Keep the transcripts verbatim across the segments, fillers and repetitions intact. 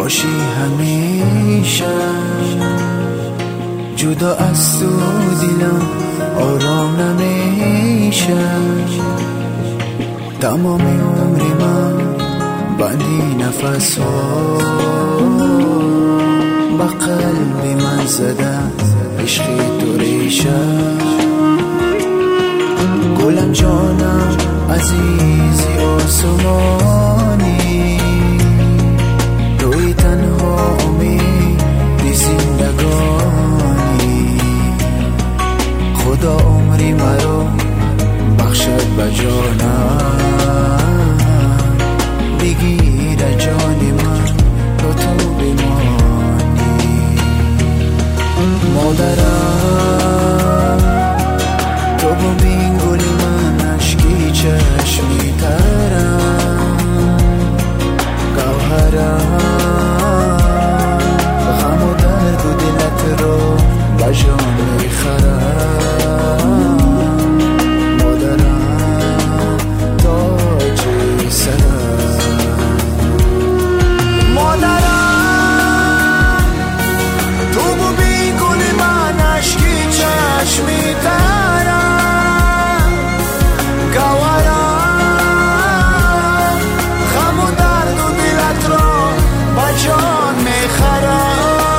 باشی همیشه، جدا از تو دلم آرام نمیشه. تمام عمری من بندی نفس ها با قلبی من زده عشقی تو ریشه. گلم جانم عزیزی آسمانی، توی تنها امید زندگانی. خدا عمری مرا بخشد به جانم، بگیر جان من تا تو بمانی. مادرم تو ببین گل من اشکی چشمی ترم، گوهرم غم و درد و دلت رو به جان میخرم. مادرم تاج سرم، مادرم تو ببین گل من اشکی چشمی ترم، گوهرم غم و درد و دلت رو به جان میخرم.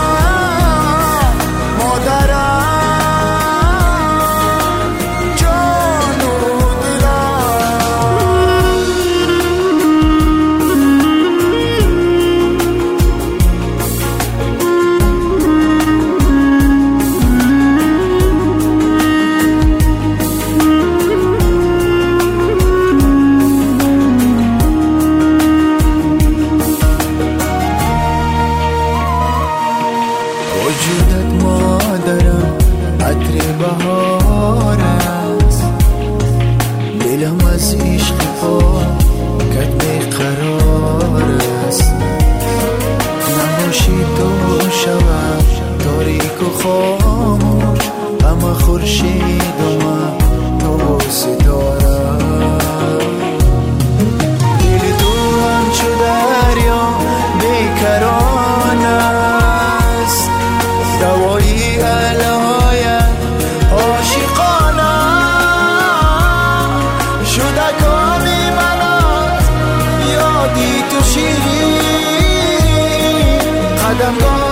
وجودت مادرم عطر بهار است، دلم از عشق پاکت بیقرار است. نباشی تو شود تاریک و خاموش، همه خورشید و من تو ستاره. دل تو همچو دریا بیکران است، دوایی الهایت عاشقانه. شده کامی منات یادی تو شیرین، قدم